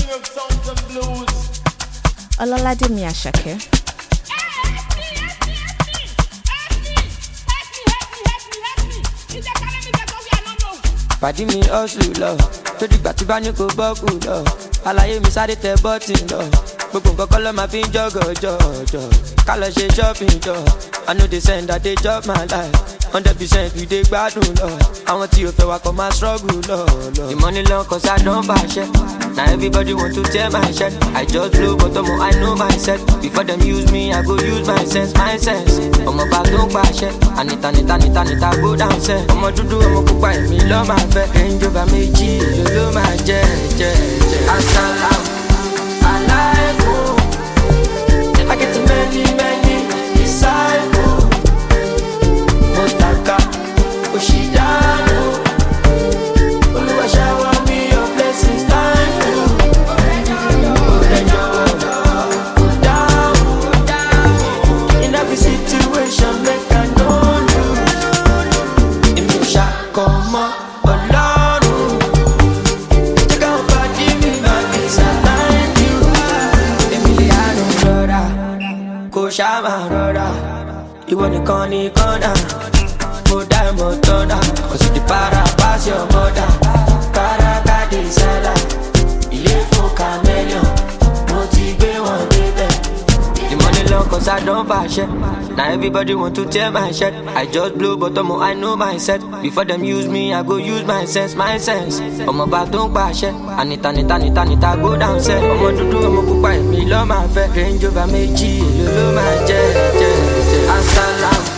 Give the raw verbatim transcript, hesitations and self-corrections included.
Ọlọ́ládé Àṣàkẹ́. Pàdí mi hustle lọ, tó dìgbà tí bá ní kò bọ́kù lọ. Àlàyé mi sáré tẹ bọ́tì lọ. Gbogbo nǹkan kọ́ ló máa fi ń jọ́gọ̀ jọ̀jọ̀. Ká lọ ṣe shopping jọ. I know they send that they chop my life. Hundred percent we dey gbádùn lọ. Àwọn tí o fẹ́ wa kọ́ máa struggle lọ lọ. The money long cause I don fàṣẹ. Now everybody want to tear my shirt. I just blow bottom, I know myself. Before them use me, I go use my sense, my sense. Ọmọ bá tó ń pàṣẹ. Anita, nita, nita, nita, go down sẹ́. Ọmọ dúdú, ọmọ pupa, èmi ló máa fẹ́. Range Rover méjì, èlò ló máa jẹ́, jẹ́, jẹ́. Asalaam, alaikum. I get too many, many disciples. Motaka, Oshidano. Oluwa shower me your blessings, thank you. In every situation, make I know you. In me come on, alone. Take out body, me my peace, I thank you. Emiliano Flora, Koshama Rora. You want to call me corner, more diamond toner. Cause you the para pass your mother. Para kadi sala, ile for chameleon. Motivate one baby. The money long cause I don't fashion. Now everybody want to tear my shirt. I just blow bottom, I know myself. Before them use me, I go use my sense, my sense. Ọmọ bá tó ń pàṣẹ. Anita, nita, nita, nita, go down set. Ọmọ dúdú, ọmọ pupa, èmi ló máa fẹ́. Range Rover méjì, èlò ló máa jẹ́, jẹ́, jẹ́. Asalaam.